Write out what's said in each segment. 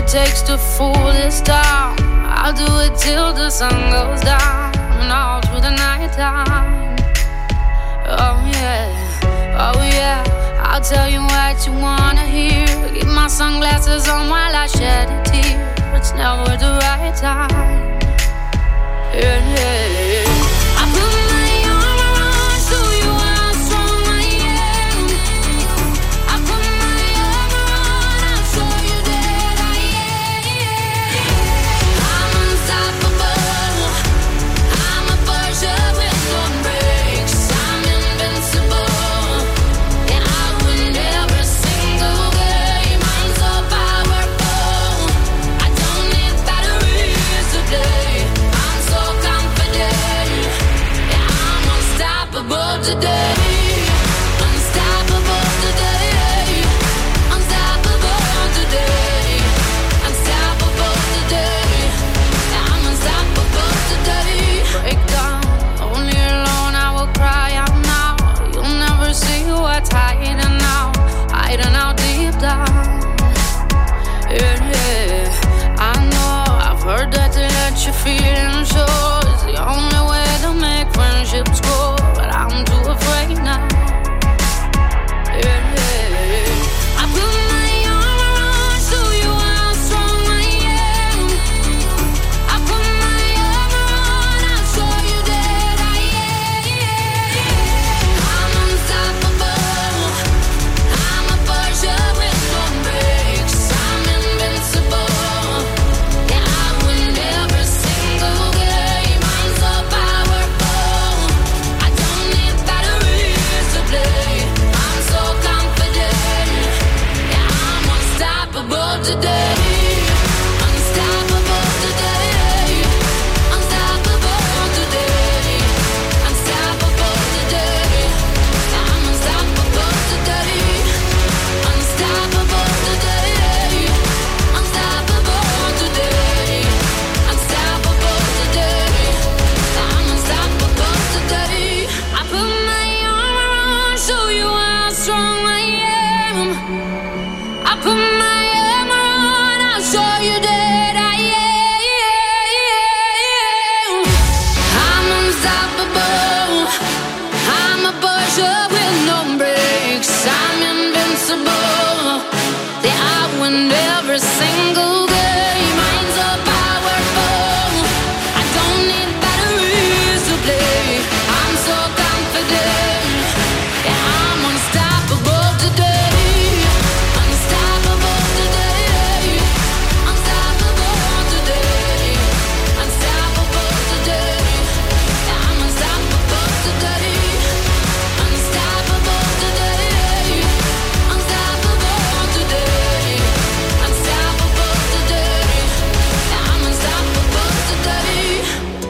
it takes to fool this town. I'll do it till the sun goes down and all through the night time. Oh yeah, I'll tell you what you wanna hear. Keep my sunglasses on while I shed a tear. It's never the right time. Yeah. I put my arm around, show you how strong I am. I put my arm around, I'll show you that I am. I'm unstoppable. I'm a Porsche with no brakes. I'm invincible. Yeah, I win every single game. I'm so powerful. I don't need batteries today. I'm so confident. Yeah, I'm unstoppable today. Unstoppable today. Unstoppable today. Unstoppable today. Yeah, I'm unstoppable today. Break down, only alone I will cry out now. You'll never see what's hiding out deep down. Yeah, I know, I've heard that to let your feelings show is the only way to make friendships grow, but I'm too afraid now. Yeah, I put my arm around, show you how strong I am. I put my arm around, I'll show you that I am. I'm unstoppable. I'm a Porsche with no brakes. I'm invincible. Yeah, I win every single game. I'm so powerful. I don't need batteries to play. I'm so confident. Yeah, I'm unstoppable today. Unstoppable today. Unstoppable today. Unstoppable today. I'm unstoppable today. Unstoppable today. Unstoppable today. Unstoppable today. I'm unstoppable today. I put my arm around, show you how strong I am. I put my arm around, I'll show you that I am. I'm unstoppable. I'm a Porsche with no brakes. I'm invincible. Yeah, I win every single game. I'm so powerful. I don't need batteries to play. I'm so confident. Yeah, I'm unstoppable today. Unstoppable today. Unstoppable today. Unstoppable today. Yeah, I'm unstoppable today. Unstoppable today. Unstoppable today. Unstoppable today. Yeah, I'm unstoppable today.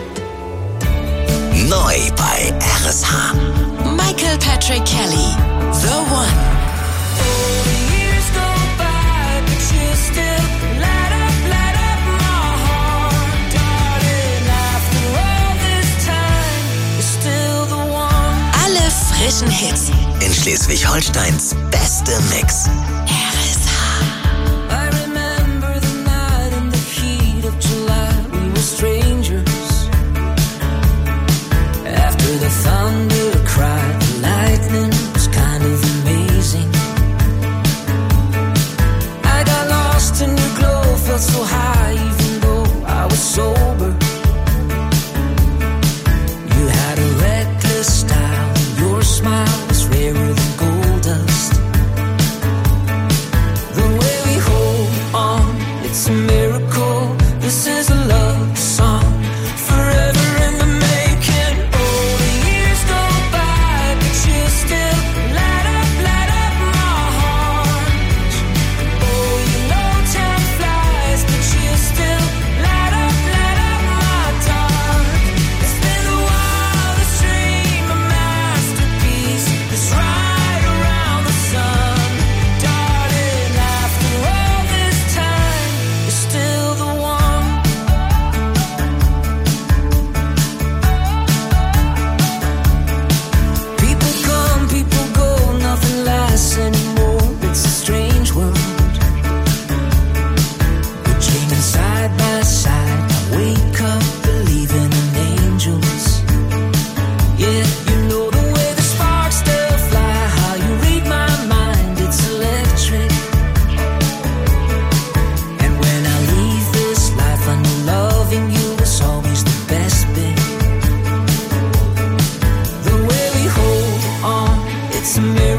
Neu bei RSH. Michael Patrick Kelly, The One. Years go by, but you still light up my heart, darling. After all this time, you're still the one. Alle frischen Hits. In Schleswig-Holsteins beste Mix. RSH. I remember the night in the heat of July. We were strangers. After the thunder cried, the lightning was kind of amazing. I got lost in your glow, felt so high even though I was sober. You had a reckless style, your smile was rarer than gold dust. The way we hold on, it's a miracle. This is a love song, forever in the making. Oh, the years go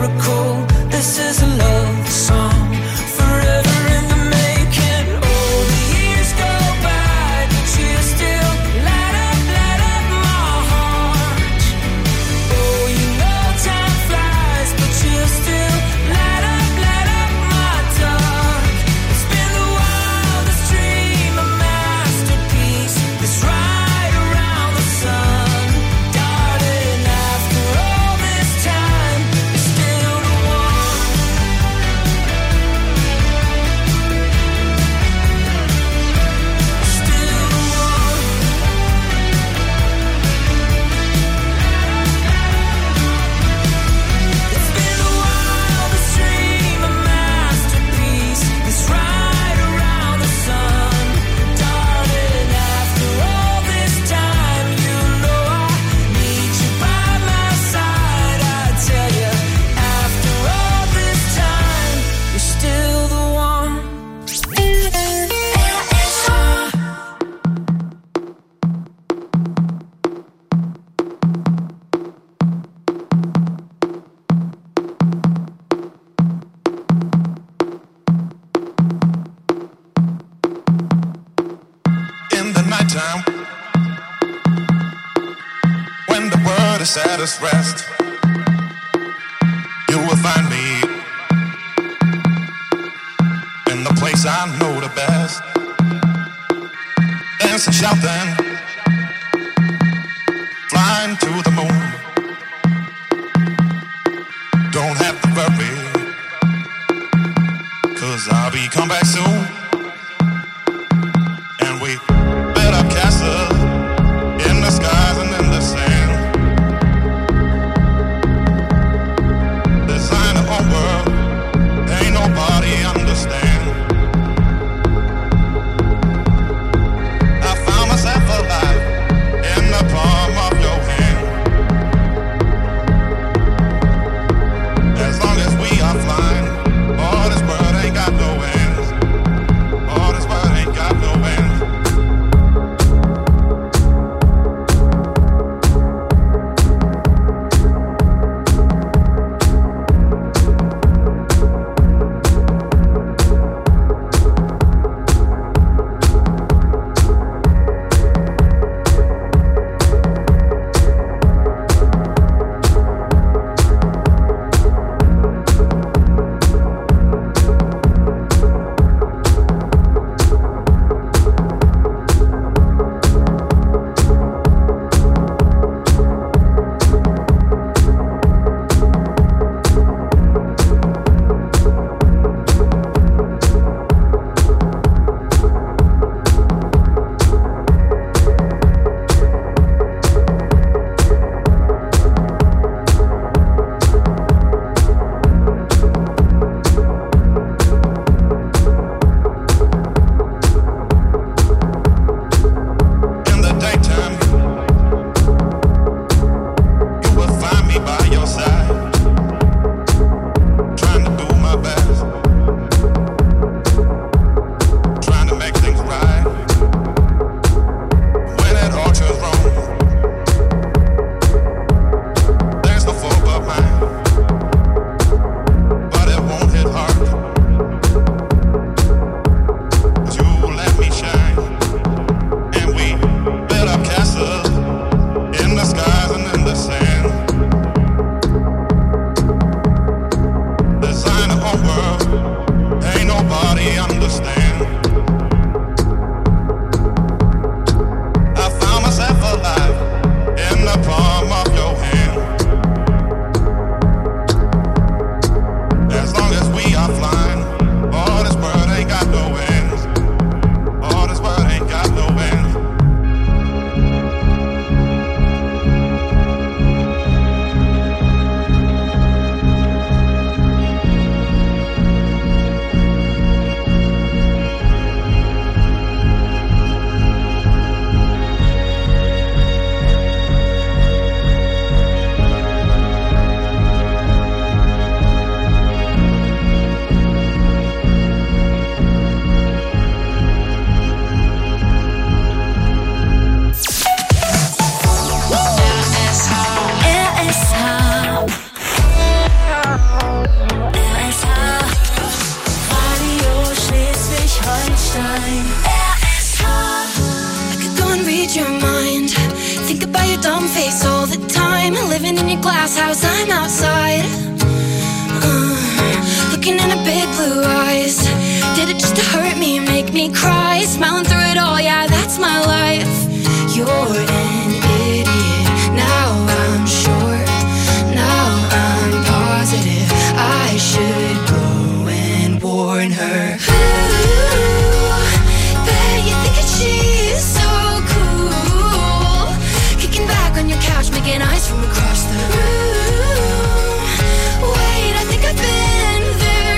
miracle. This is a love song, forever in the making. Oh, the years go by, but you still light up my heart. Oh, you know time flies, but you still light up my dark. It's been the wildest dream, a masterpiece that's right around the sun. Darling, after all this time, you're still the one. Still the one. It's been the wildest dream, a masterpiece that's right around the sun. Darling, after all this time, you know I need you by my side. I tell you, after all this time, you're still the one. In the nighttime, when the world is at its rest, you will find me in the place I know the best. Dancing, shouting, flying to the moon. Don't have to worry, 'cause I'll be come back soon. And we built up castles in the skies and in the sand. Design a whole world, ain't nobody understand. I found myself alive in the palm of your hand. As long as we are flying, all this world ain't got no ends. glass house, I'm outside, looking in her big blue eyes. Did it just to hurt me, make me cry? Smiling through it all, yeah, that's my life. You're an idiot, now I'm sure, now I'm positive I should go and warn her. Ooh, bet you think that she's so cool, kicking back on your couch, making eyes from across the room. Wait, I think I've been there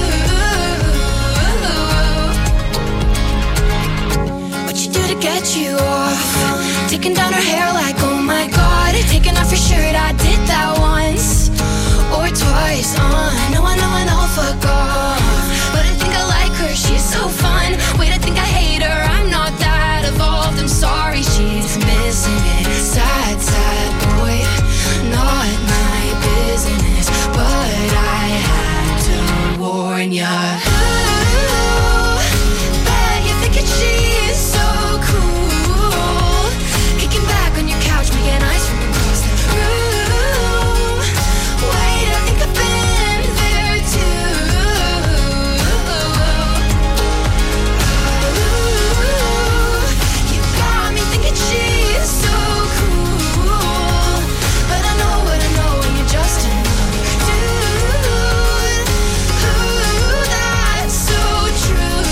too. What you do to get you off? Taking down her hair like, oh my god. Taking off your shirt, I did that once or twice. I know, fuck off. But I think I like her, she's so fun. Wait, I think I hate her, I'm not that evolved. I'm sorry, she's missing it. Sad, sad boy, not my business. But I had to warn ya. Ooh, bet you're thinking she's so cool, kicking back on your couch, making eyes from across the room. Wait, I think I've been there too. Ooh, you got me thinking she's so cool, but I know what I know when you're just another dude. Ooh, that's so true.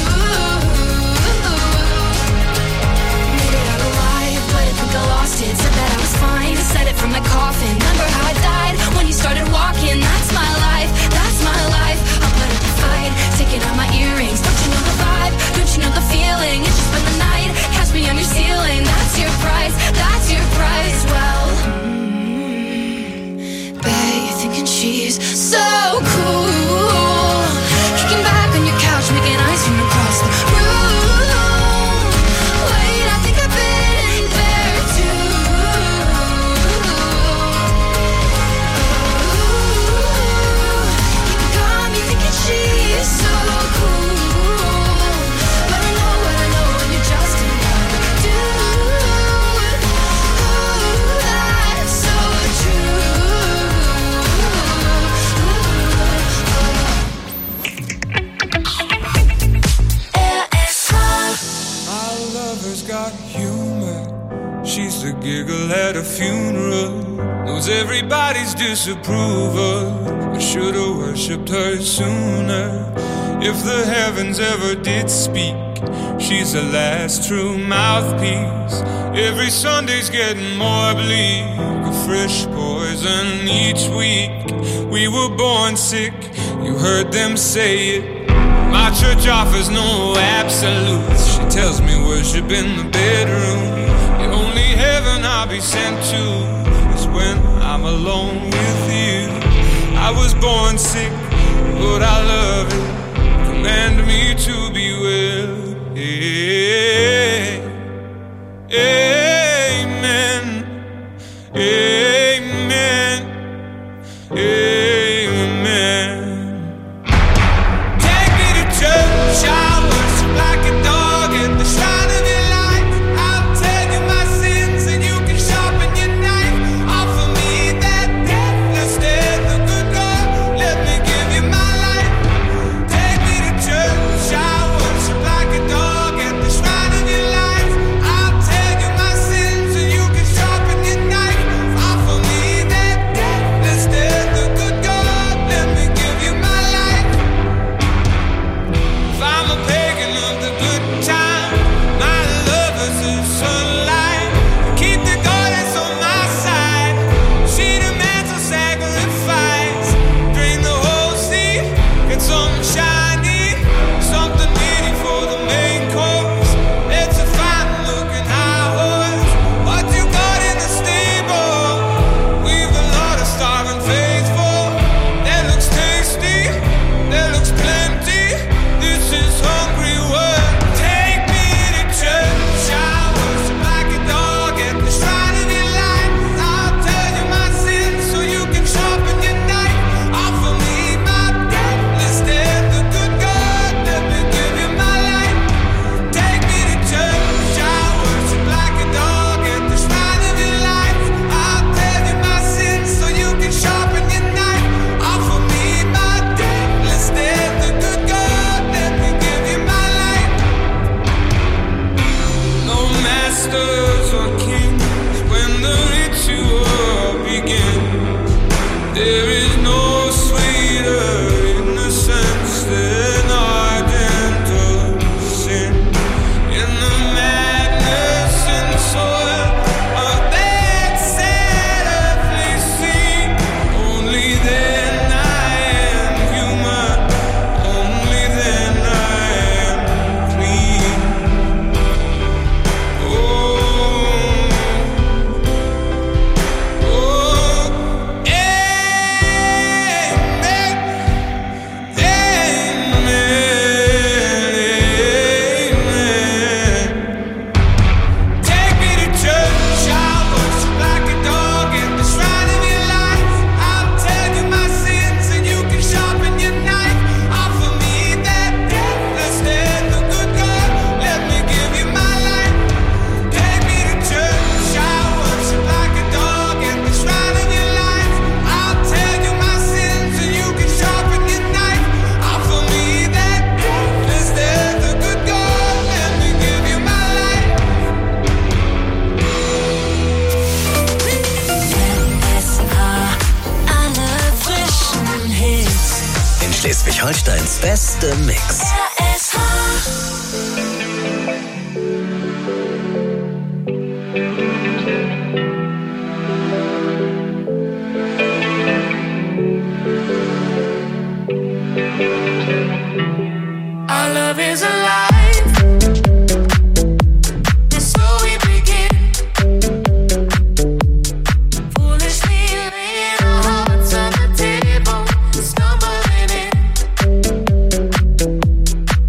Made it out alive, but I think I lost it. Said that I was fine, said it from my coffin. Remember how I died when you started walking? That's my life, that's my life. I'll put up a fight, taking out my earrings. Don't you know the vibe? Don't you know the feeling? It's just been the night, catch me on your ceiling. That's your price, that's your price. Well, bet you're thinking she's so cool, kicking back on your couch, making eyes from across the room. Wait, I think I've been there too. You got me thinking she's so cool, but I know what I know when you're just another dude. Ooh, that's so true. Our lover's got humor. She's the giggle at a funeral. Knows everybody's disapproval. I should've worshipped her sooner. If the heavens ever did speak, she's the last true mouthpiece. Every Sunday's getting more bleak, a fresh poison each week. We were born sick, you heard them say it. My church offers no absolutes. She tells me worship in the bedroom. The only heaven I'll be sent to is when I'm alone with you. I was born sick, but I love it. Command me to be well. Amen. Amen. Amen. Take me to church, I worship like a dog at the shrine of your life. I'll tell you my sins and you can sharpen your knife. Offer me that deathless death, the good God, let me give you my life. Take me to church, I worship like a dog at the shrine of your life. I'll tell you my There is no sweeter innocence than ardent sin. In the madness and soil of that sad earthly sea, only then I am human, only then I am clean. Oh, Schleswig-Holsteins beste Mix. Our love is alive. And so we begin. Foolishly laying our hearts on the table, stumbling in.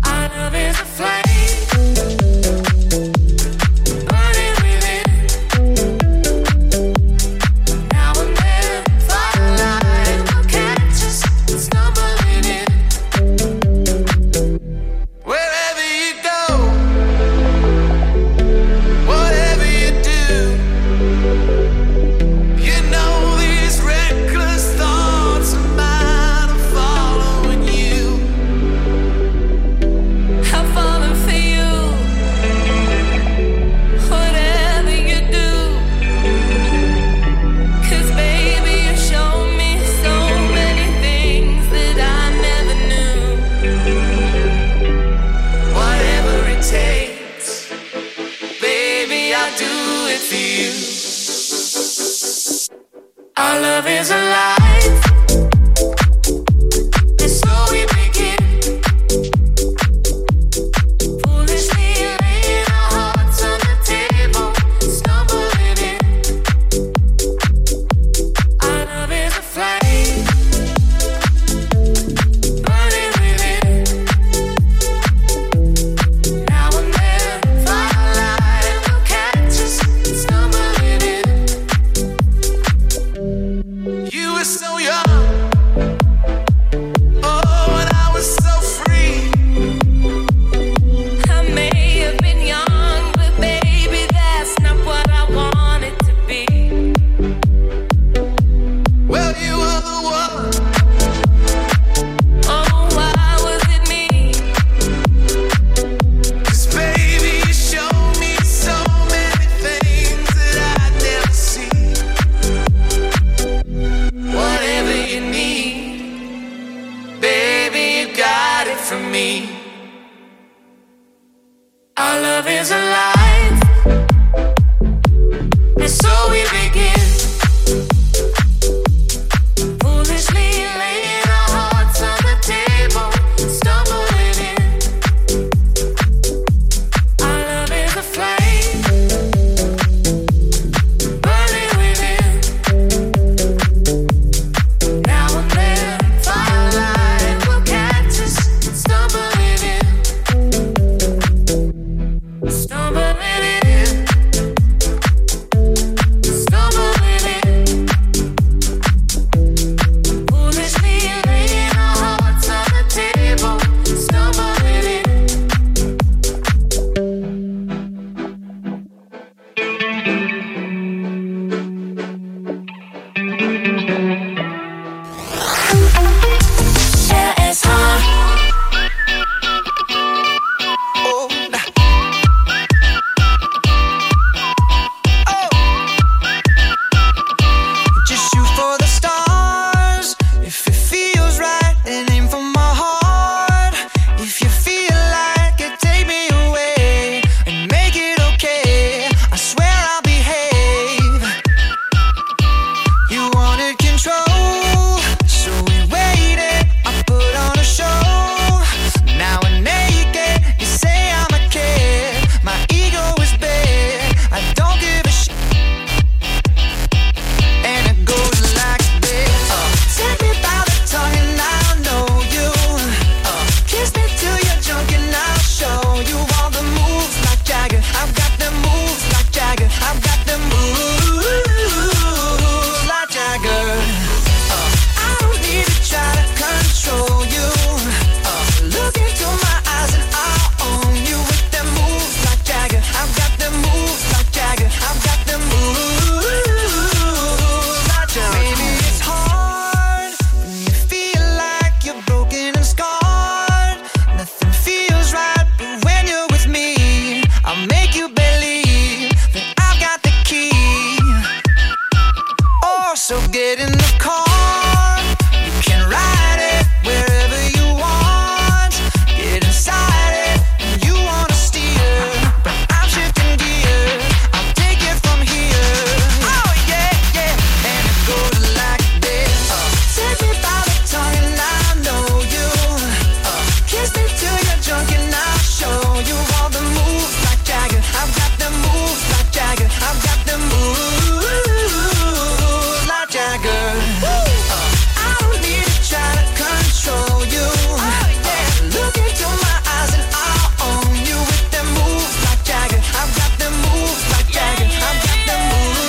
in the car. You can ride it wherever you want. Get inside it and you wanna steer, but I'm shifting gears. I'll take it from here. Oh yeah, yeah. And it goes like this. Take me by the tongue and I know you. Kiss me till you're drunk and I'll show you all the moves like Jagger. I've got the moves like Jagger. I've got the moves like Jagger. I don't need to try to control you. Look into my eyes and I'll own you with the moves like Jagger. I've got the moves like Jagger. I've got the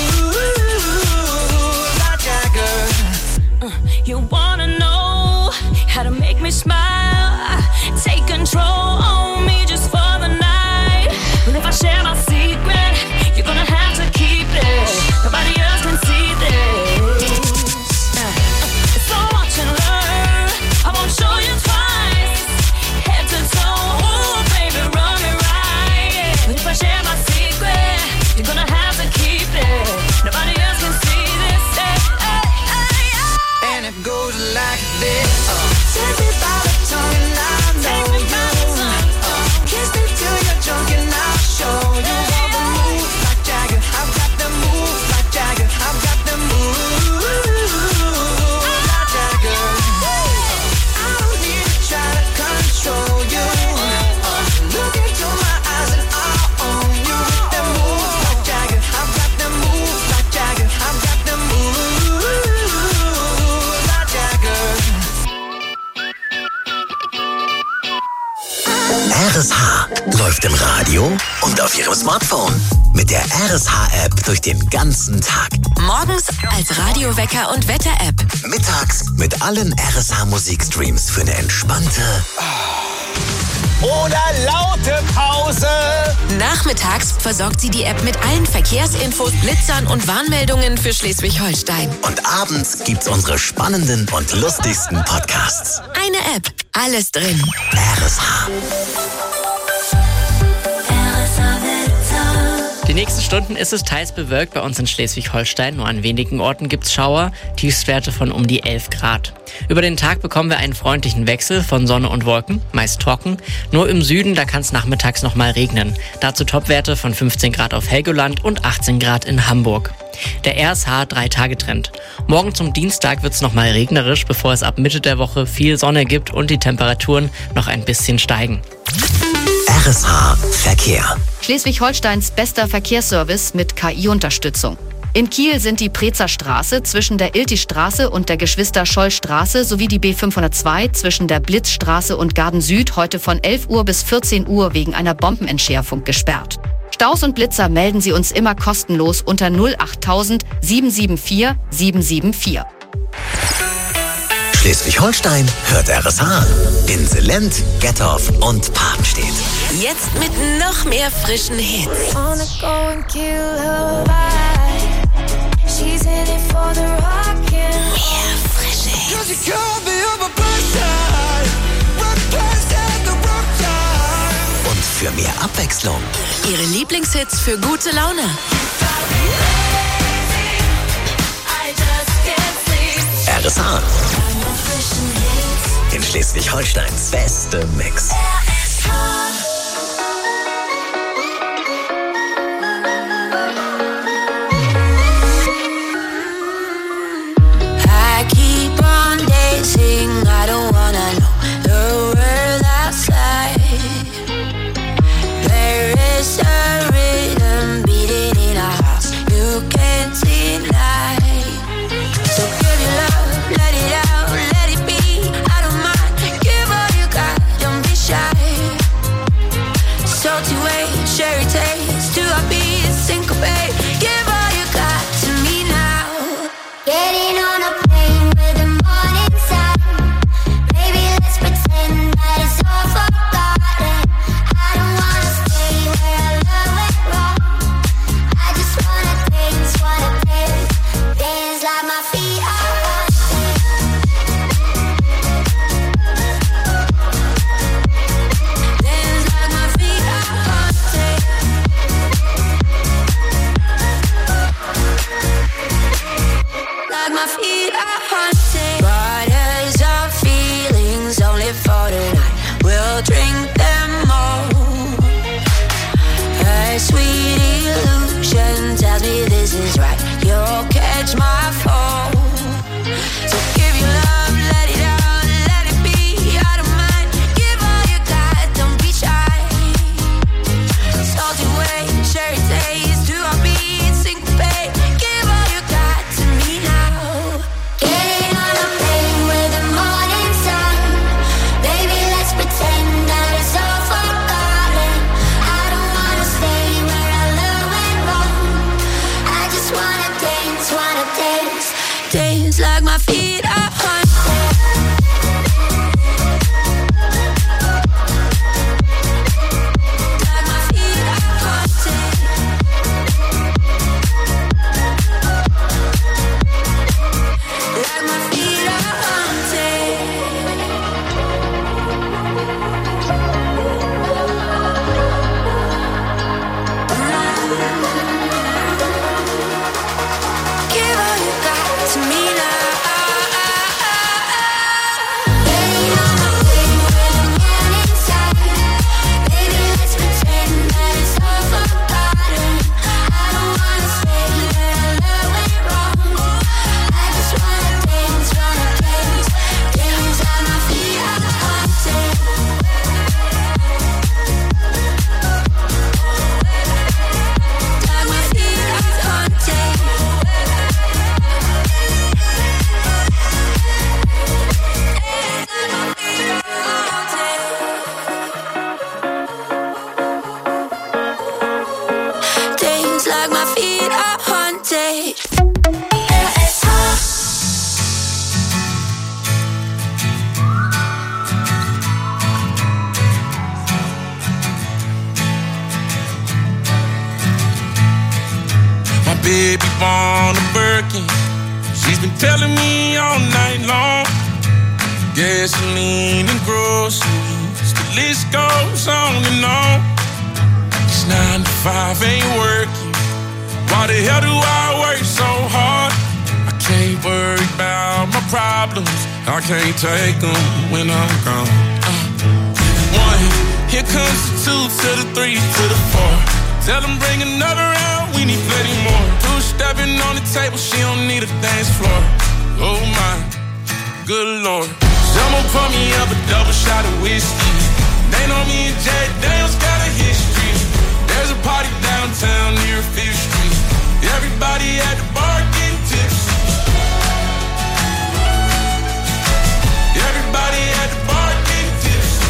moves like Jagger. You wanna know how to make me smile? Take control on me just for the night. But if I share my secret, you're gonna have to keep it. Nobody else can see this. So watch and learn. I won't show you twice. Head to toe, ooh, baby, run me right. But if I share my secret, you're gonna have to keep it. Nobody else can see this. And it goes like this. Take me by the tongue and I know you. Kiss me till you're drunk and I'll show you all the moves like Jagger. I've got the moves like Jagger. I've got the moves like Jagger. I don't need to try to control you. Look into my eyes and I'll own you with the moves like Jagger. I've got the moves like Jagger. I've got the moves like Jagger. RSH läuft im Radio und auf Ihrem Smartphone. Mit der RSH-App durch den ganzen Tag. Morgens als Radiowecker und Wetter-App. Mittags mit allen RSH-Musikstreams für eine entspannte oder laute Pause. Nachmittags versorgt sie die App mit allen Verkehrsinfos, Blitzern und Warnmeldungen für Schleswig-Holstein. Und abends gibt's unsere spannenden und lustigsten Podcasts. Eine App, alles drin. RSH. Die nächsten Stunden ist es teils bewölkt bei uns in Schleswig-Holstein. Nur an wenigen Orten gibt's Schauer, Tiefstwerte von um die 11 Grad. Über den Tag bekommen wir einen freundlichen Wechsel von Sonne und Wolken, meist trocken. Nur im Süden, da kann es nachmittags nochmal regnen. Dazu Topwerte von 15 Grad auf Helgoland und 18 Grad in Hamburg. Der RSH 3-Tage-Trend. Morgen zum Dienstag wird's nochmal regnerisch, bevor es ab Mitte der Woche viel Sonne gibt und die Temperaturen noch ein bisschen steigen. RSH Verkehr. Schleswig-Holsteins bester Verkehrsservice mit KI-Unterstützung. In Kiel sind die Prezer Straße zwischen der Ilti-Straße und der Geschwister-Scholl-Straße sowie die B502 zwischen der Blitzstraße und Garden Süd heute von 11 Uhr bis 14 Uhr wegen einer Bombenentschärfung gesperrt. Staus und Blitzer melden Sie uns immer kostenlos unter 08000 774 774. Schleswig-Holstein hört RSH. In Selent, Gettorf und Papenstedt. Jetzt mit noch mehr frischen Hits. Wanna go and kill her vibe. She's in it for the rockin'. Mehr frische Hits. Und für mehr Abwechslung. Ihre Lieblingshits für gute Laune. RSH. In Schleswig-Holsteins beste Mix. I keep on dancing. I don't wanna know the world outside. There is a rhythm beating in our hearts. You can't deny. So give your love, let it out, let it be. I don't mind. Give all you got, don't be shy. are haunted. Waters of feelings only for tonight. We'll drink them all. A sweet illusion tells me this is right. You'll catch my fall. So give your love, let it out, let it be out of mind. Give all you got, don't be shy. Salty waves, cherry taste, to our beat, syncopate. Give all you got to me now. Getting on a plane with the morning sun. Baby, let's pretend that it's all forgotten. I don't wanna stay where our love went wrong. I just wanna dance, dance like my feet are haunted. Like my feet are haunted. Like my feet are haunted. Give all you got to me now. Like my feet are haunted. My baby born a Birkin. She's been telling me all night long. Gasoline and groceries, the list goes on and on. It's 9 to 5, ain't working. Why the hell do I work so hard? I can't worry about my problems. I can't take them when I'm gone. 1, here comes the 2 to the 3 to the 4. Tell them bring another round, we need plenty more. 2 stepping on the table, she don't need a dance floor. Oh my, good Lord. Someone pour me up a double shot of whiskey. They know me and Jay Daniels got a history. There's a party downtown near 5th Street. Everybody at the bar getting tipsy. Everybody at the bar getting tipsy.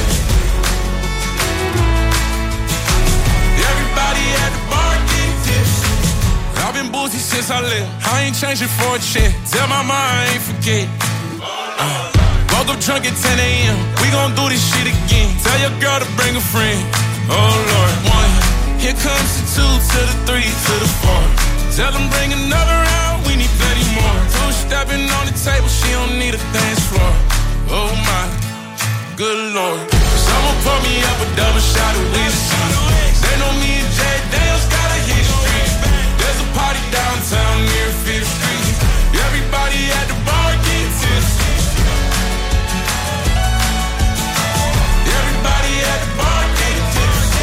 Everybody at the bar getting tipsy. I've been boozy since I left. I ain't changing for a check. Tell my mom I ain't forget. Woke up drunk at 10 a.m. We gon' do this shit again. Tell your girl to bring a friend. Oh Lord. 1, here comes the 2 to the 3 to the 4. Tell them bring another round, we need plenty more. 2 stepping on the table, she don't need a dance floor. Oh my, good Lord. Someone pour me up a double shot of whiskey. They know me and Jay Daniels got a history. There's a party downtown near 5th Street. Everybody at the bar getting tipsy. Everybody at the bar getting tipsy.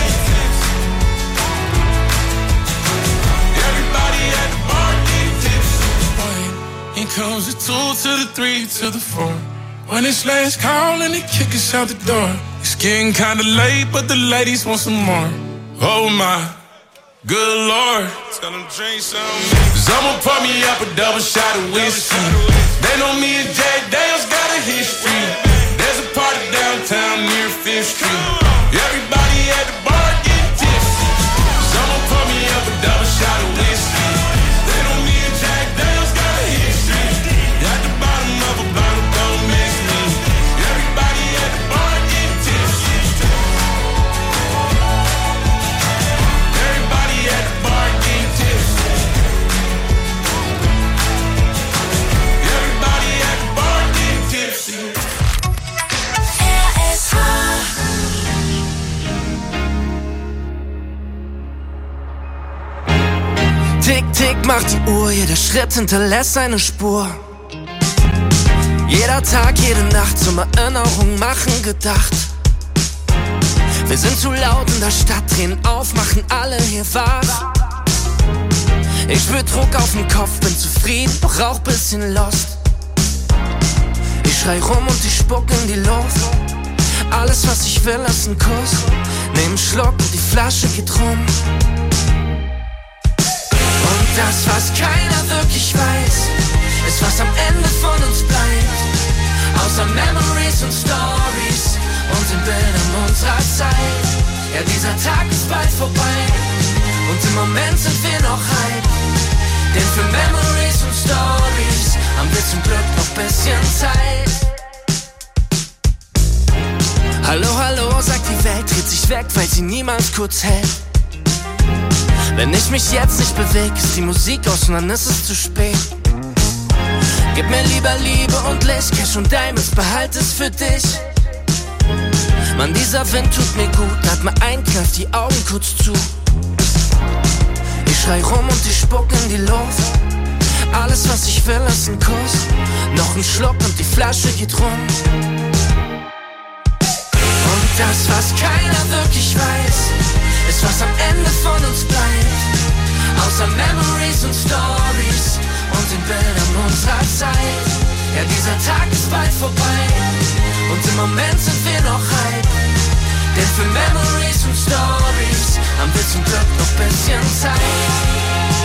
Everybody at the bar getting tipsy. Here comes the 2 to the 3 to the 4. When it's last call and they kick us out the door. It's getting kinda late, but the ladies want some more. Oh my, good Lord. Tell them drink some. Someone pour me up a double shot of whiskey. They know me and Jay Daniels got a history. There's a party downtown near 5th Street. Everybody at the bar getting tipsy. Someone pour me up a double shot of whiskey. They know me and Jack Daniels got a history. At the bottom of a bottle, don't miss me. Everybody at the bar getting tipsy. Everybody at the bar getting tipsy. Everybody at the bar getting tipsy. Tick, tick, macht die Uhr, jeder Schritt hinterlässt seine Spur. Jeder Tag, jede Nacht zum Erinnerung machen gedacht. Wir sind zu laut in der Stadt, drehen auf, machen alle hier wach. Ich spür Druck auf den Kopf, bin zufrieden, doch auch bisschen lost. Ich schrei rum und ich spuck in die Luft. Alles was ich will ist ein Kuss. Nehm einen Schluck und die Flasche geht rum. Und das was keiner wirklich weiß, ist was am Ende von uns bleibt. Außer Memories und Stories und den Bildern unserer Zeit. Ja, dieser Tag ist bald vorbei und im Moment sind wir noch hype. Denn für Memories und Stories haben wir zum Glück noch bisschen Zeit. Hallo, hallo, sagt die Welt, dreht sich weg, weil sie niemals kurz hält. Wenn ich mich jetzt nicht bewege, ist die Musik aus und dann ist es zu spät. Gib mir lieber Liebe und Licht, Cash und Diamonds, behalt es für dich. Mann, dieser Wind tut mir gut, atme ein, kneif die Augen kurz zu. Ich schrei rum und ich spuck in die Luft. Alles was ich will ist ein Kuss. Noch ein Schluck und die Flasche geht rum. Und das was keiner wirklich weiß, ist was am Ende von uns bleibt. Außer Memories und Stories und den Bildern unserer Zeit. Ja, dieser Tag ist bald vorbei und im Moment sind wir noch hype. Denn für Memories und Stories haben wir zum Glück noch bisschen Zeit.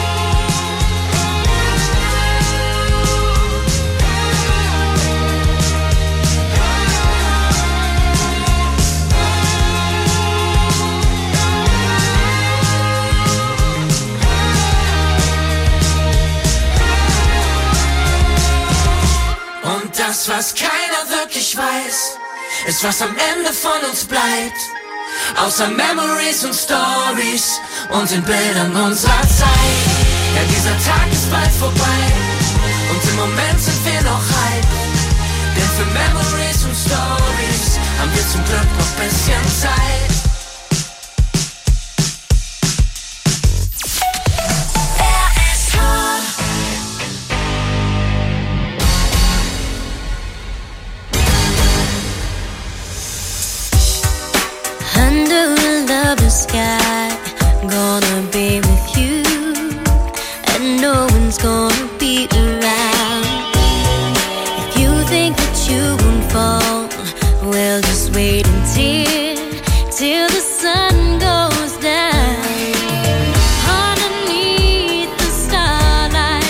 Und das, was keiner wirklich weiß, ist was am Ende von uns bleibt. Außer Memories und Stories und den Bildern unserer Zeit. Ja, dieser Tag ist bald vorbei und im Moment sind wir noch hype. Denn für Memories und Stories haben wir zum Glück noch bisschen Zeit. Under a lover's sky, gonna be with you, and no one's gonna be around. If you think that you won't fall, well just wait till the sun goes down. Underneath the starlight,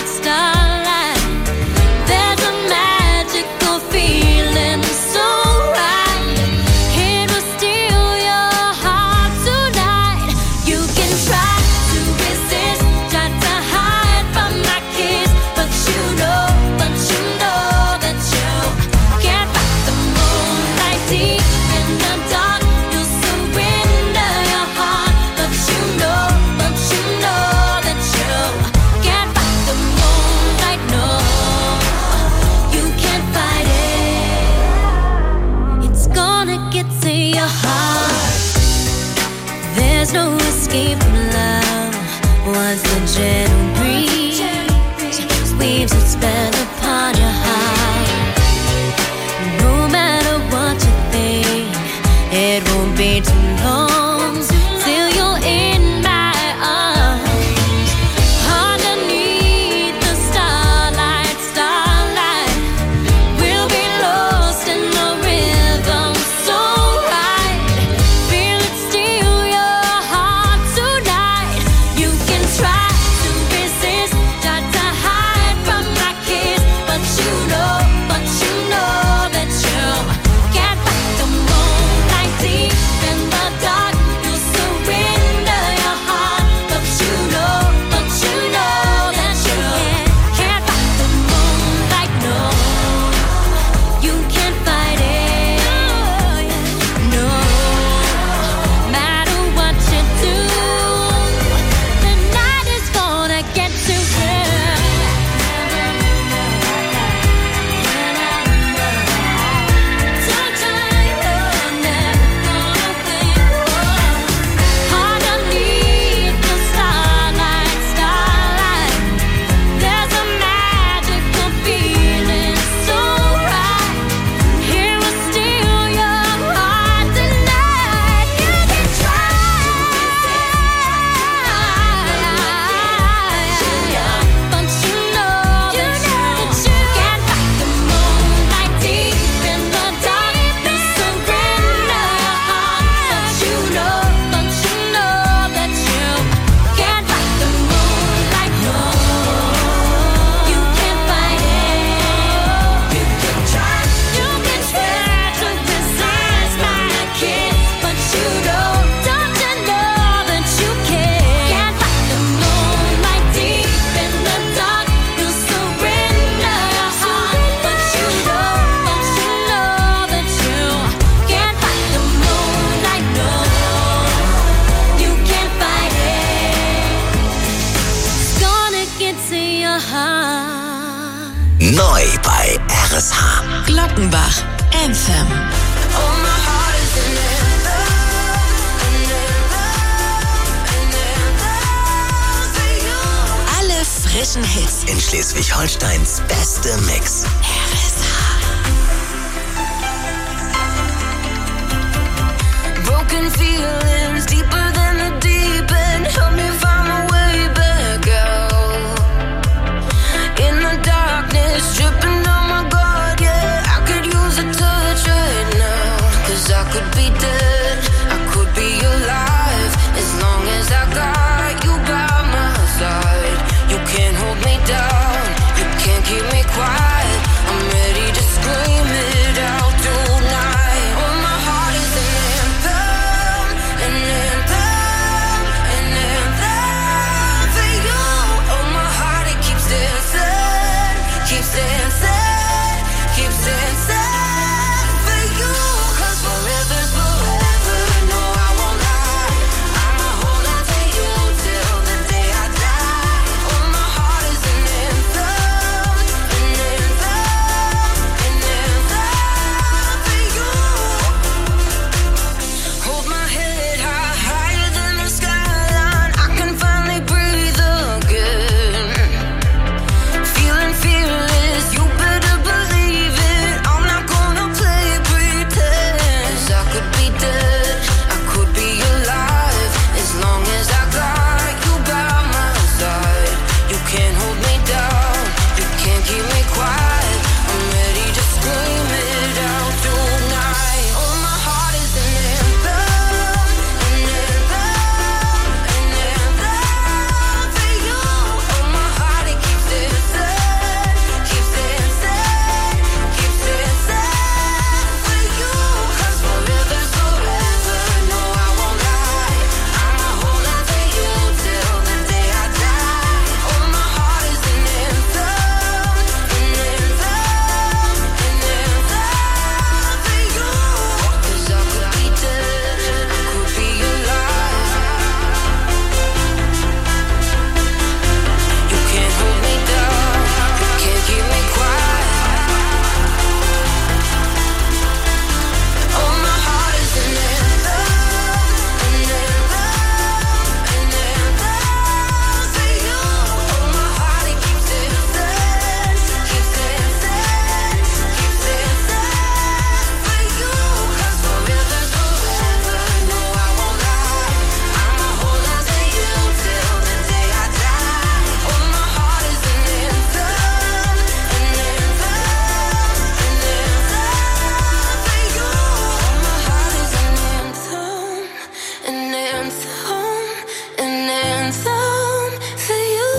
there's a magical feeling so right. It will steal your heart tonight. You can try to resist, try to hide from my kiss, but you know that you can't fight the moonlight deep in the dark. You surrender your heart, but you know that you can't fight the moonlight. No, you can't fight it. It's gonna get to your heart. There's no escape from love. Once the gentle breeze weaves its spell upon your heart, no matter what you think, it won't be too long till you're in my arms. Underneath the starlight, we'll be lost in the rhythm so right. Feel it steal your heart tonight. You can try to resist, try to hide from my kiss, but you know that you can't fight the moonlight deep in the Offenbach, Anthem. Alle frischen Hits In Schleswig-Holsteins beste Mix. Broken feelings deeper than the deep end. Help me find my way back out. In the darkness, dripping on my guard, yeah. I could use a touch right now. 'Cause I could be dead, I could be alive. As long as I got you by my side. You can't hold me down, you can't keep me quiet. I'm ready to scream it out tonight. Oh, my heart is an anthem, an anthem, an anthem for you. Oh, my heart, it keeps dancing, keeps dancing, keeps dancing for you. 'Cause forever's forever, no, I won't lie. I'ma hold on to you till the day I die. Oh, my heart is an anthem, an anthem, an anthem for you. Hold my head high, higher than the skyline. I can finally breathe again. Feeling fearless, you better believe it. I'm not gonna play pretend. 'Cause I could be dead, I could be alive. As long as I got you by my side. You can't hold me down, you can't keep me quiet. I'm ready to scream it out tonight. Oh, my heart is an anthem, an anthem, an anthem for you. Oh, my heart, it keeps dancing, keeps dancing, keeps dancing for you. 'Cause forever's forever, no, I won't lie. I'ma hold on to you till the day I die. Oh, my heart is an anthem, an anthem, an anthem for you. 'Cause I could be dead, I could be alive. You can't hold me down, you can't keep me quiet. Oh, my heart is an anthem, an anthem, an anthem for you. Oh, my heart, it keeps dancing, keeps dancing, keeps dancing for you. 'Cause forever's forever, no, I won't lie. I'ma hold on to you till the day I die. Oh, my heart is an anthem, an anthem, an anthem for you. Oh, my heart is an anthem, an anthem, an anthem for you.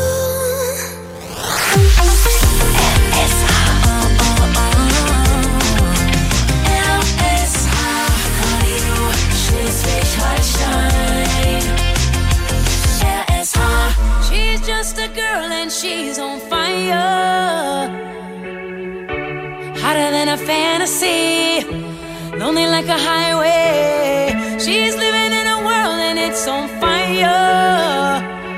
LSH Radio Schleswig-Holstein. LSH. She's just a girl and she's on fire. Hotter than a fantasy, lonely like a highway. She's living in a world and it's on fire,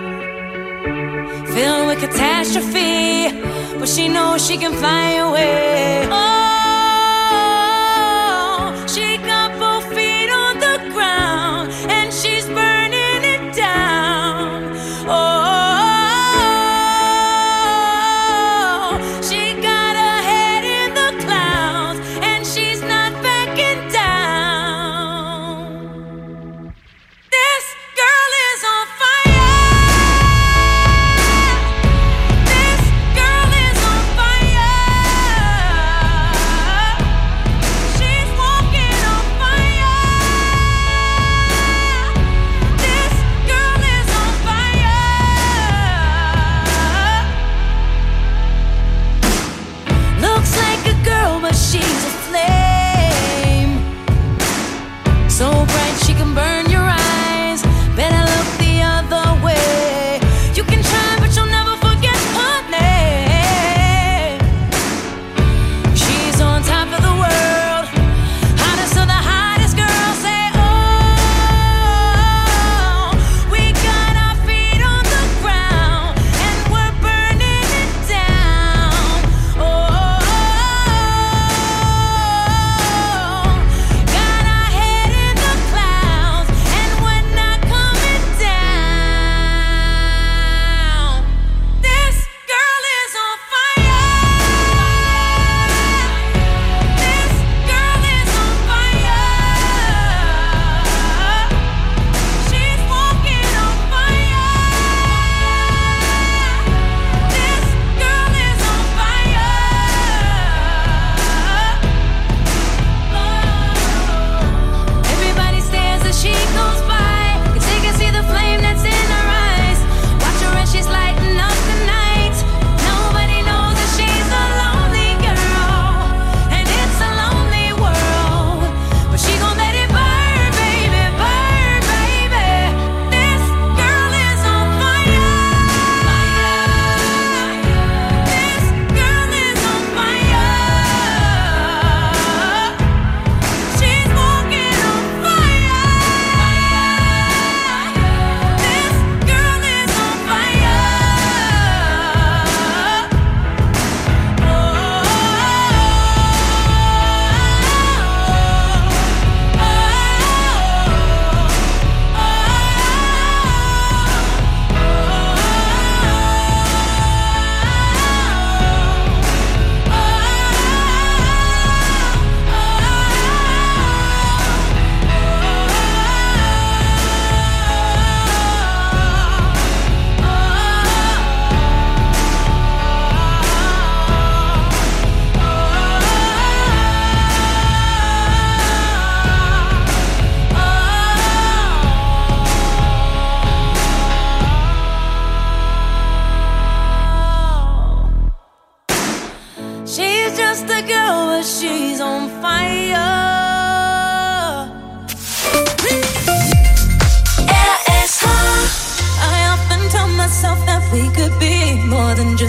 filled with catastrophe, but she knows she can fly away. Oh, she got both feet on the ground and she's burning it down. Oh, she got her head in the clouds and she's not backing down. This girl is on fire. This girl is on fire. She's walking on fire. This girl is on fire. Looks like a girl, but she's a flame. So bright she can burn your eyes. Better look the other way. You can try, but you'll never forget her name. She's on top of the world, hottest of the hottest girls. Say, oh, we got our feet on the ground and we're burning it down. Oh,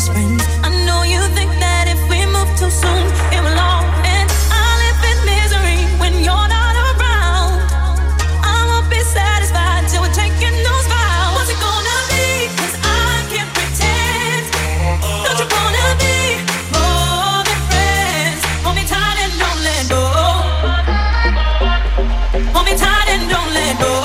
best friends. I know you think that if we move too soon, it will all end. I live in misery when you're not around. I won't be satisfied till we're taking those vows. What's it gonna be? 'Cause I can't pretend. Don't you wanna be more than friends? Hold me tight and don't let go. Hold me tight and don't let go.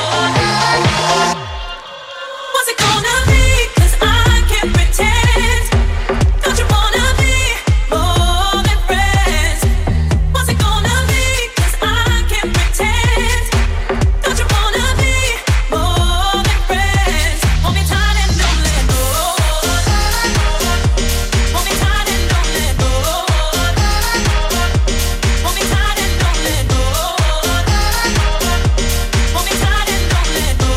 What's it gonna be? 'Cause I can't pretend. Don't you wanna be more than friends? What's it gonna be? 'Cause I can't pretend. Don't you wanna be more than friends? Hold me tight and don't let go. Hold me tight and don't let go. Hold me tight and don't let go. Hold me tight and don't let go.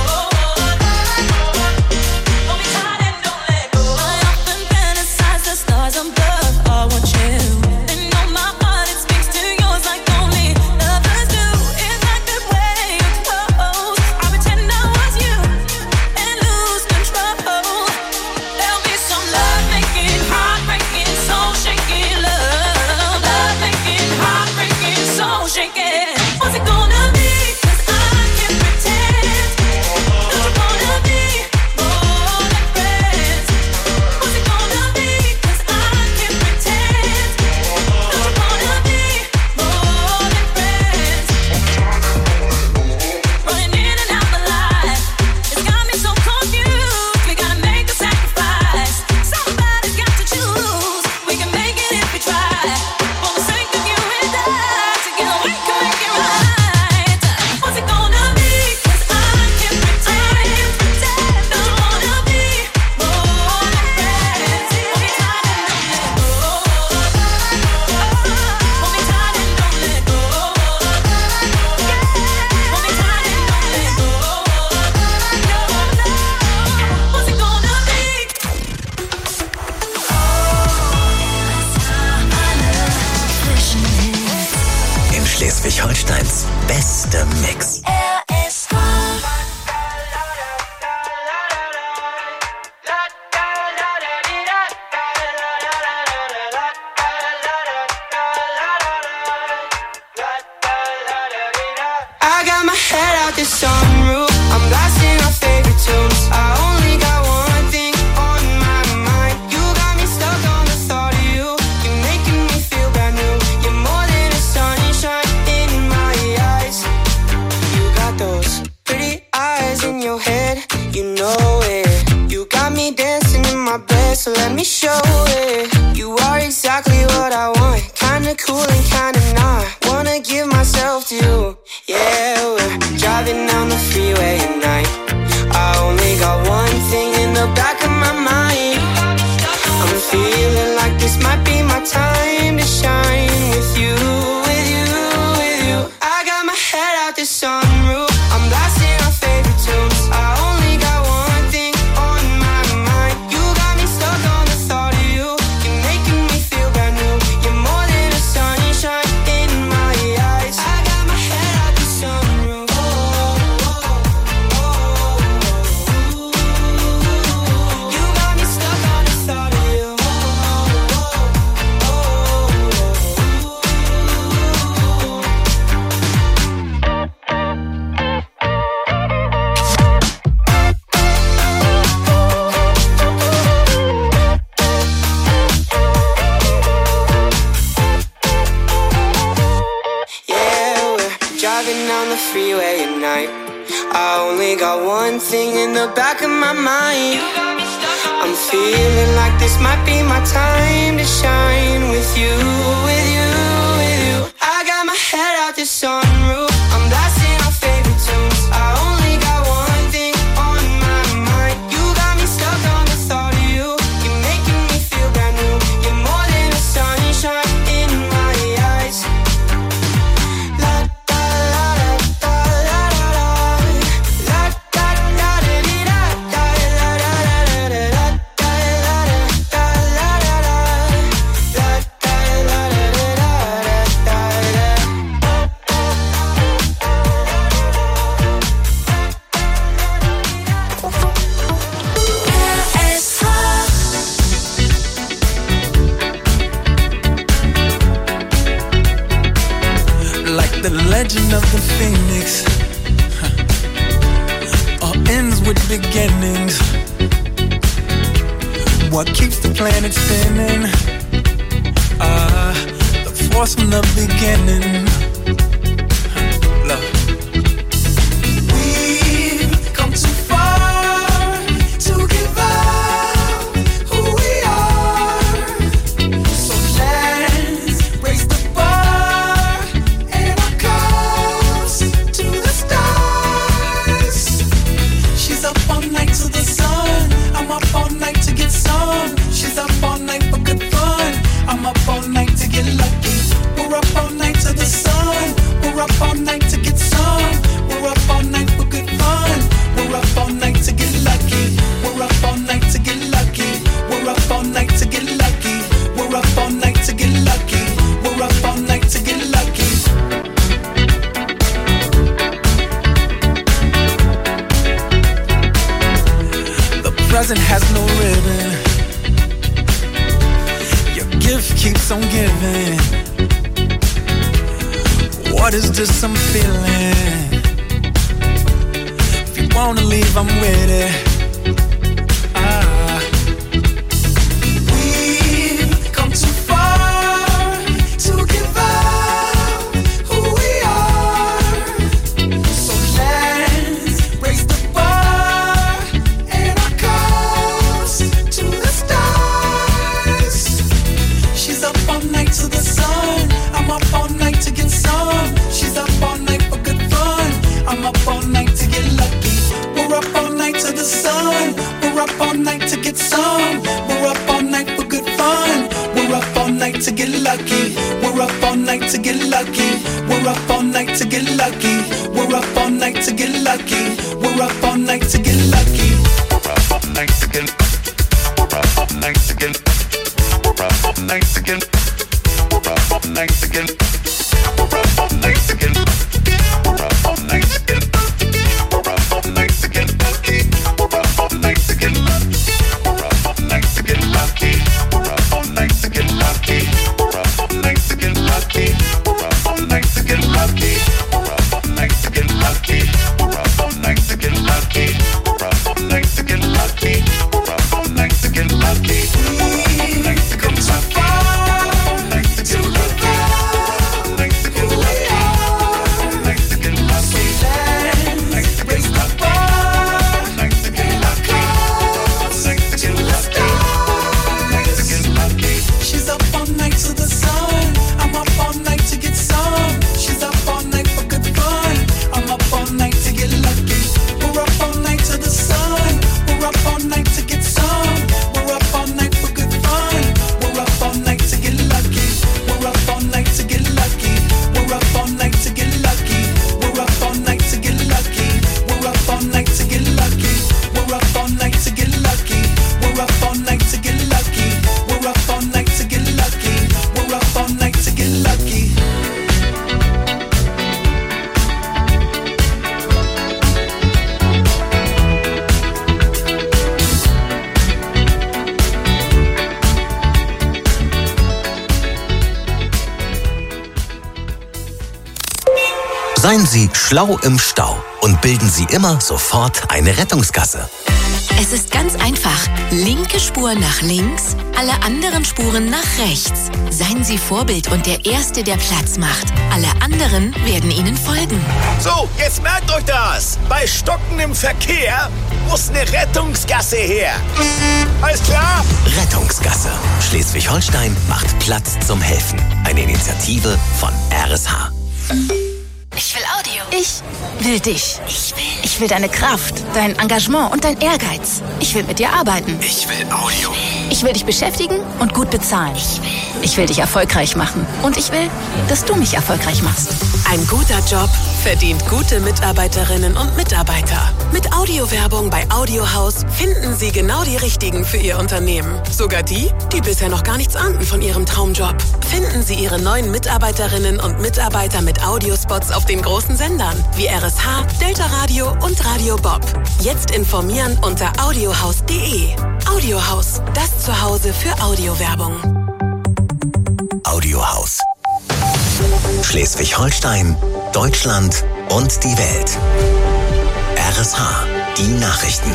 Hold me tight and don't let go. I often fantasize the stars above are watching. They know my heart, it speaks to yours like only lovers do. If I could wear your clothes, I pretend I was you and lose control. There'll be some love-making, heartbreaking, soul-shaking love. Love-making, heartbreaking, soul-shaking. What's it gonna be? 'Cause I can't pretend. Don't you wanna be more than friends? What's it gonna be? 'Cause I can't pretend. Don't you wanna be more than friends? Running in and out of life, it's got me so confused. We gotta make a sacrifice. Somebody's got to choose. We can make it if we try. For the sake of you and I, together we can make it right. What's it gonna be? 'Cause I can't pretend. Don't you wanna be more than friends? Hold me tight and don't let go. Hold me tight and don't let go. Hold me tight and don't let go. What's it gonna be? In Schleswig-Holsteins beste Mix. I got my head out the sunroof. I'm blasting our favorite tunes. I only got one thing on my mind. You got me stuck on the thought of you. You're making me feel brand new. You're more than a sunshine in my eyes. You got those pretty eyes in your head. You know it. You got me dancing in my bed, so let me show it. You are exactly what I want. Kinda cool and kinda not. Wanna give myself to you. Yeah, we're driving down the freeway at night. I only got one thing in the back of my mind. I'm feeling like this might be my time to shine with you, with you, with you. I got my head out the sunroof. I'm blasting our favorite tunes. I only got one thing on my mind. You got me stuck on the thought of you. You're making me feel brand new. You're more than a sunshine in my eyes. I got my head out the sunroof. You got me stuck on the thought of you. Yeah, we're driving down the freeway at night. I only got one thing in the back of my mind. I'm feeling like this might be my time to shine with you, with you, with you. I got my head out the sunroof. I'm blasting our favorite tunes. I only got one thing on my mind. You got me stuck on the thought of you. You're making me feel brand new. You're more than a sunshine in my eyes. La da la da la la la la da da da dee da da la la la la la da la la la la la la la da la la la la the legend of the phoenix all ends with beginnings. What keeps the planet spinning? The force from the beginning. Love. We've come too far to give up who we are. So let's raise the bar and our cups to the stars. She's up all night to the sun. I'm up all night to get some. She's up all night for good fun. I'm up all night to get lucky. We're up all night to the sun. We're up all night to get some. We're up all night for good fun. We're up all night to get lucky. We're up all night to get lucky. We're up all night to get lucky. We're up all night to get lucky. We're up all night to get lucky. The present has no ribbon. Your gift keeps on giving. What is this I'm feeling? If you wanna leave, I'm with it. We've come too far to give up who we are. So let's raise the bar and our cups to the stars. She's up all night to the sun. I'm up all night to get some. She's up all night for good fun. I'm up all night to get lucky. We're up all night to the sun. We're up all night to get some. We're up all night for good fun. We're up all night to get lucky. We're up all night to get lucky. We're up all night to get lucky. We're up all night to get lucky. We're up all night to get lucky. We're up all night to get. We're up all night to get. We're up all night to get. We're up all night to get. We're up all night to get. We're up all night to get. We're up all night to get lucky. We're up all night to get lucky. We're up all night to get lucky. We're up all night to get lucky. We're up all night to get lucky. We're up all night to get lucky. We're up all night to get lucky. We're up all night to get lucky. We're up all night to get lucky. We're up all night to get lucky. We're up all night to get lucky. Seien Sie schlau im Stau und bilden Sie immer sofort eine Rettungsgasse. Es ist ganz einfach. Linke Spur nach links, alle anderen Spuren nach rechts. Seien Sie Vorbild und der Erste, der Platz macht. Alle anderen werden Ihnen folgen. So, jetzt merkt euch das. Bei stockendem Verkehr muss eine Rettungsgasse her. Alles klar? Rettungsgasse. Schleswig-Holstein macht Platz zum Helfen. Eine Initiative von RSH. Ich will Audio. Ich will dich. Ich will deine Kraft, dein Engagement und dein Ehrgeiz. Ich will mit dir arbeiten. Ich will Audio. Ich will dich beschäftigen und gut bezahlen. Ich will dich erfolgreich machen. Und ich will, dass du mich erfolgreich machst. Ein guter Job verdient gute Mitarbeiterinnen und Mitarbeiter. Mit Audiowerbung bei Audiohaus finden Sie genau die Richtigen für Ihr Unternehmen. Sogar die, die bisher noch gar nichts ahnten von Ihrem Traumjob. Finden Sie Ihre neuen Mitarbeiterinnen und Mitarbeiter mit Audiospots auf den großen Sendern wie RSH, Delta Radio und Radio Bob. Jetzt informieren unter audiohaus.de. Audiohaus, das Zuhause für Audiowerbung. Audiohaus. Schleswig-Holstein, Deutschland und die Welt. RSH, die Nachrichten.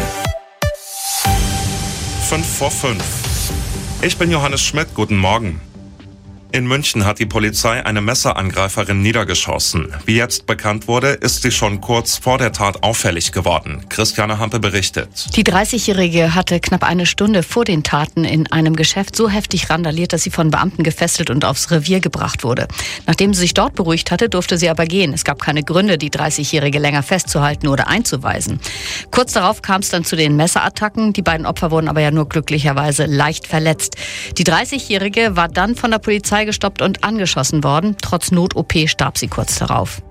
5:05. Ich bin Johannes Schmidt, guten Morgen. In München hat die Polizei eine Messerangreiferin niedergeschossen. Wie jetzt bekannt wurde, ist sie schon kurz vor der Tat auffällig geworden. Christiane Hampe berichtet. Die 30-Jährige hatte knapp eine Stunde vor den Taten in einem Geschäft so heftig randaliert, dass sie von Beamten gefesselt und aufs Revier gebracht wurde. Nachdem sie sich dort beruhigt hatte, durfte sie aber gehen. Es gab keine Gründe, die 30-Jährige länger festzuhalten oder einzuweisen. Kurz darauf kam es dann zu den Messerattacken. Die beiden Opfer wurden aber ja nur glücklicherweise leicht verletzt. Die 30-Jährige war dann von der Polizei gestoppt und angeschossen worden. Trotz Not-OP starb sie kurz darauf.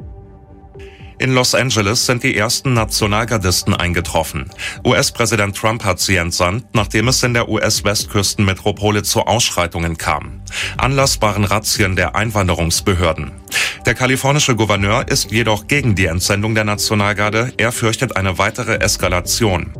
In Los Angeles sind die ersten Nationalgardisten eingetroffen. US-Präsident Trump hat sie entsandt, nachdem es in der US-Westküstenmetropole zu Ausschreitungen kam. Anlass waren Razzien der Einwanderungsbehörden. Der kalifornische Gouverneur ist jedoch gegen die Entsendung der Nationalgarde. Er fürchtet eine weitere Eskalation.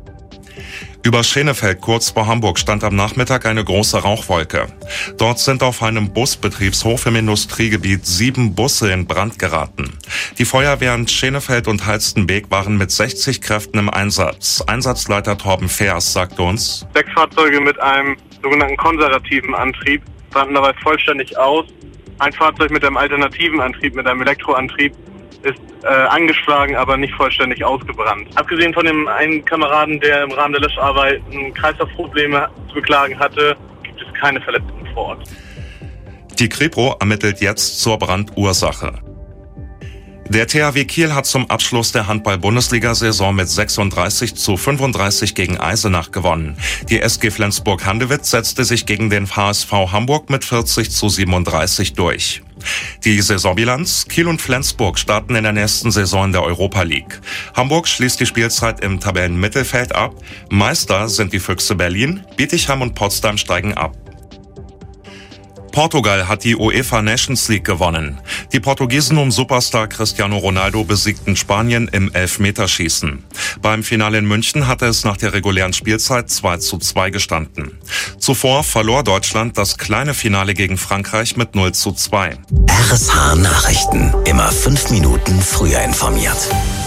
Über Schenefeld kurz vor Hamburg stand am Nachmittag eine große Rauchwolke. Dort sind auf einem Busbetriebshof im Industriegebiet 7 Busse in Brand geraten. Die Feuerwehren Schenefeld und Halstenbek waren mit 60 Kräften im Einsatz. Einsatzleiter Torben Feers sagte uns: 6 Fahrzeuge mit einem sogenannten konservativen Antrieb brannten dabei vollständig aus. Ein Fahrzeug mit einem alternativen Antrieb, mit einem Elektroantrieb, ist angeschlagen, aber nicht vollständig ausgebrannt. Abgesehen von dem einen Kameraden, der im Rahmen der Löscharbeiten Kreislaufprobleme zu beklagen hatte, gibt es keine Verletzten vor Ort. Die Kripo ermittelt jetzt zur Brandursache. Der THW Kiel hat zum Abschluss der Handball-Bundesliga-Saison mit 36:35 gegen Eisenach gewonnen. Die SG Flensburg-Handewitt setzte sich gegen den HSV Hamburg mit 40:37 durch. Die Saisonbilanz: Kiel und Flensburg starten in der nächsten Saison in der Europa League. Hamburg schließt die Spielzeit im Tabellenmittelfeld ab. Meister sind die Füchse Berlin, Bietigheim und Potsdam steigen ab. Portugal hat die UEFA Nations League gewonnen. Die Portugiesen um Superstar Cristiano Ronaldo besiegten Spanien im Elfmeterschießen. Beim Finale in München hatte es nach der regulären Spielzeit 2:2 gestanden. Zuvor verlor Deutschland das kleine Finale gegen Frankreich mit 0:2. RSH Nachrichten. Immer 5 Minuten früher informiert.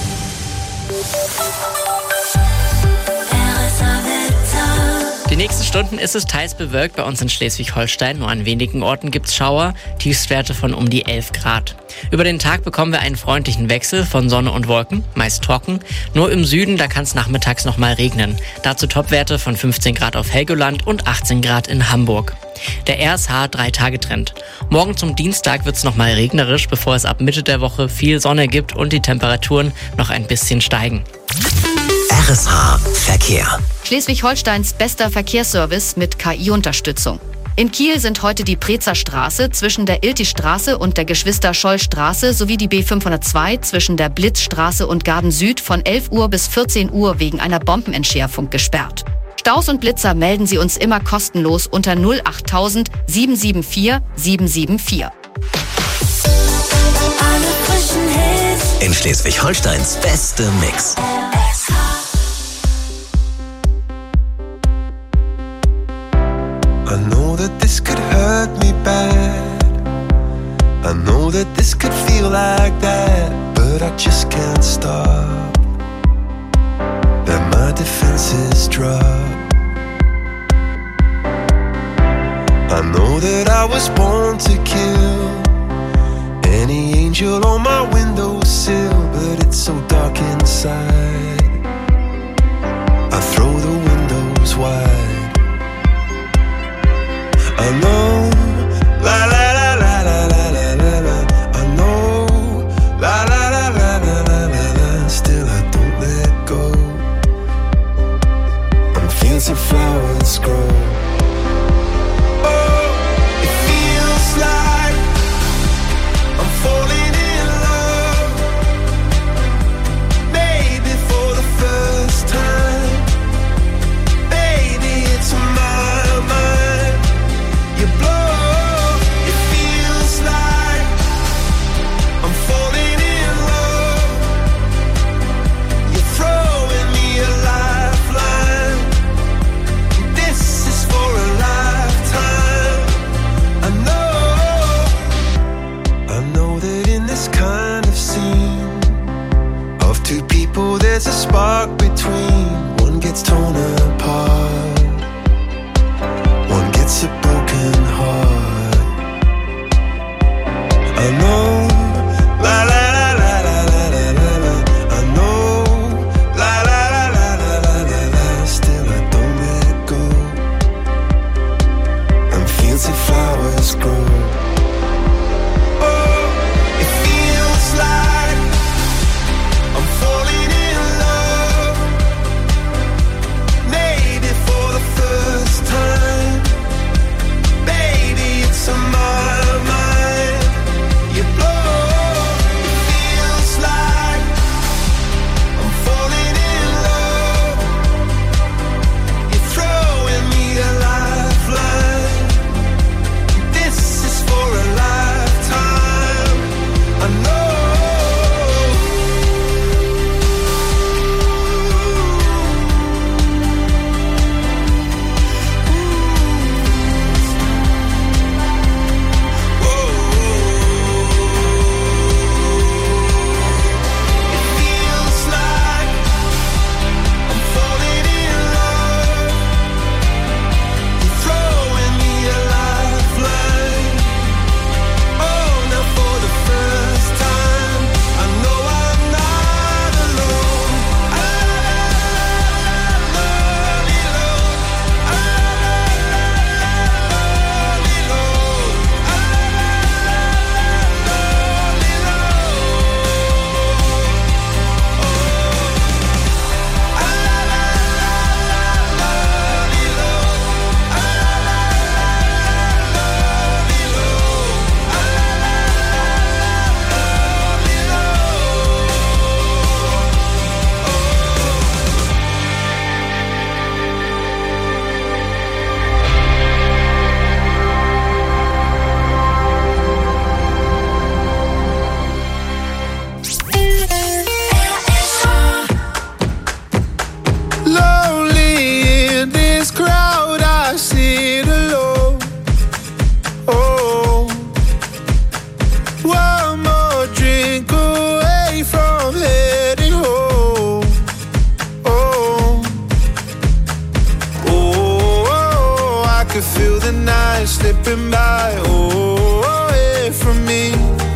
Die nächsten Stunden ist es teils bewölkt bei uns in Schleswig-Holstein. Nur an wenigen Orten gibt's Schauer, Tiefstwerte von um die 11 Grad. Über den Tag bekommen wir einen freundlichen Wechsel von Sonne und Wolken, meist trocken. Nur im Süden, da kann es nachmittags nochmal regnen. Dazu Topwerte von 15 Grad auf Helgoland und 18 Grad in Hamburg. Der RSH 3-Tage-Trend. Morgen zum Dienstag wird's nochmal regnerisch, bevor es ab Mitte der Woche viel Sonne gibt und die Temperaturen noch ein bisschen steigen. RSH Verkehr. Schleswig-Holsteins bester Verkehrsservice mit KI-Unterstützung. In Kiel sind heute die Prezer Straße zwischen der Iltistraße und der Geschwister-Scholl-Straße sowie die B502 zwischen der Blitzstraße und Garden Süd von 11 Uhr bis 14 Uhr wegen einer Bombenentschärfung gesperrt. Staus und Blitzer melden Sie uns immer kostenlos unter 08000 774 774. In Schleswig-Holsteins beste Mix. I know that this could hurt me bad. I know that this could feel like that, but I just can't stop. Let my defenses drop. I know that I was born to kill any angel on my windowsill, but it's so dark inside. I throw the windows wide. I know, la la la la la la la la la. I know, la la la la la la la la. Still I don't let go. And fancy flowers grow. Oh, it feels like I'm falling in love. Maybe for this kind of scene of two people, there's a spark between. One gets torn apart, one gets a broken heart. I know, la la la la la la la la la. I know, la la la la la la la la. Still I don't let go, and fields of flowers grow. Oh, it feels like I'm falling in love, maybe for the first time. Baby, it's on my mind. You blow. It feels like I'm falling in love. You're throwing me a lifeline. This is for a lifetime. I know. Feels like I'm falling in love. You're throwing me a lifeline. Oh, now for the first time, I know I'm not alone. Lonely in this crowd, I sit alone. Oh, one more drink away from heading home. Oh, oh, I could feel the night slipping by. Oh, away from me.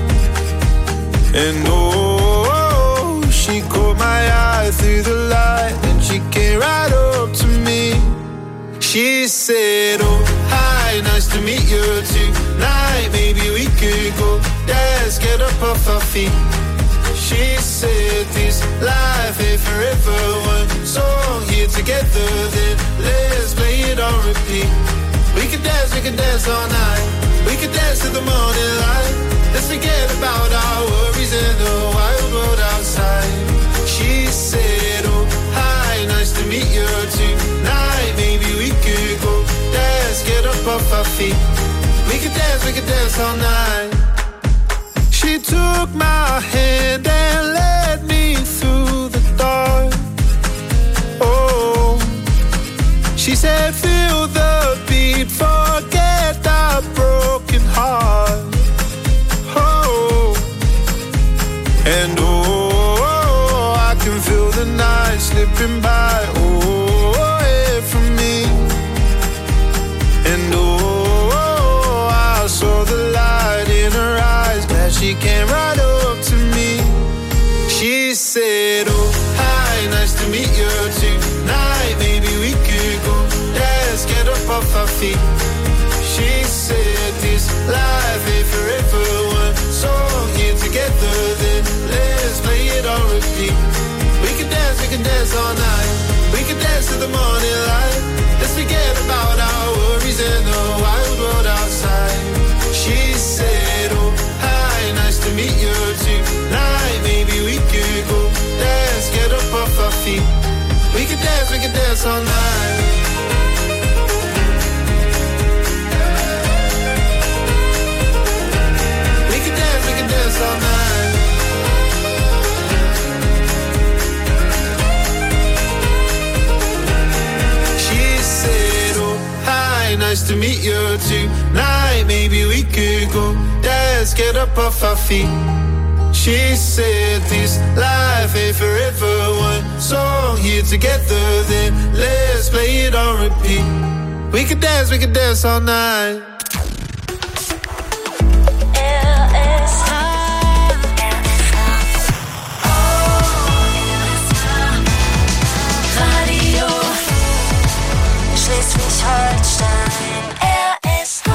And oh, she caught my eye through the light, and she came right up to me. She said, oh, hi, nice to meet you tonight. Maybe we could go dance, get up off our feet. She said, this life ain't forever. One song here together, then let's play it on repeat. We could dance all night. We could dance to the morning light. Let's forget about our worries in the wild world outside. She said, oh, hi, nice to meet you tonight. Maybe we could go dance, get up off our feet. We could dance all night. She took my hand and led me through the dark. Oh, she said, feel the beat, forget that broken heart. Oh, and oh, I can feel the night slipping by. Oh, away from me. And oh, I saw the light in her eyes, glad she came right up to me. She said, oh, hi, nice to meet you tonight. Maybe we could go dance, get up off our feet. She said, this life ain't forever. One song here together, then let's play it on repeat. We can dance all night. We can dance to the morning light. Let's forget about our worries in the wild world outside. She said, oh, hi, nice to meet you tonight. Maybe we could go dance, get up off our feet. We can dance all night. We can dance all night. She said, oh, hi, nice to meet you tonight. Maybe we could go dance, get up off our feet. She said this life ain't forever. One song here together, then let's play it on repeat. We could dance all night. Radio Schleswig-Holstein, RSH.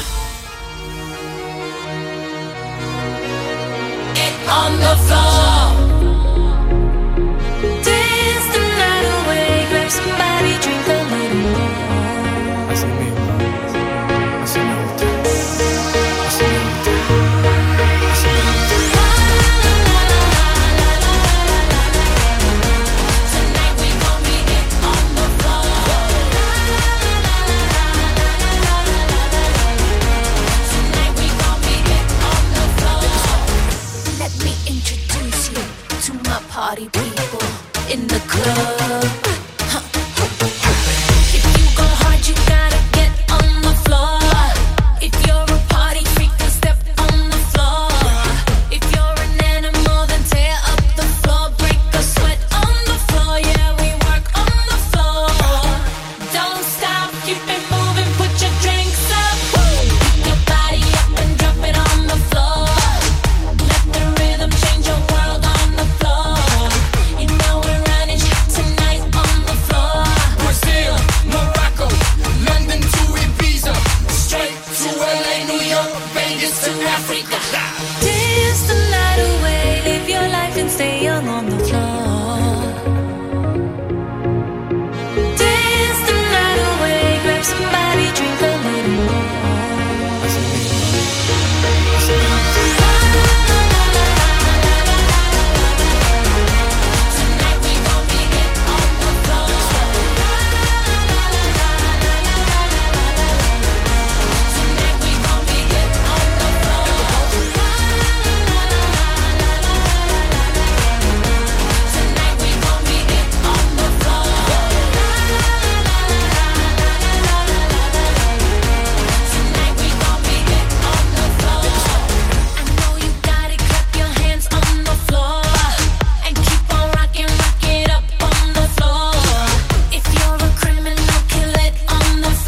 Get on the floor, dance the night away, grab somebody, drink a little more. Party people in the club. If you go hard, you gotta get on the floor. If you're a party freak, then step on the floor. If you're an animal, then tear up the floor. Break a sweat on the floor. Yeah, we work on the floor. Don't stop, keep it moving, put your drinks up. Pick your body up and drop it on the floor. Let the rhythm change your world on the floor. You know we're running tonight on the floor. Brazil, Morocco, London to Ibiza, straight to LA, New York, Vegas to Africa.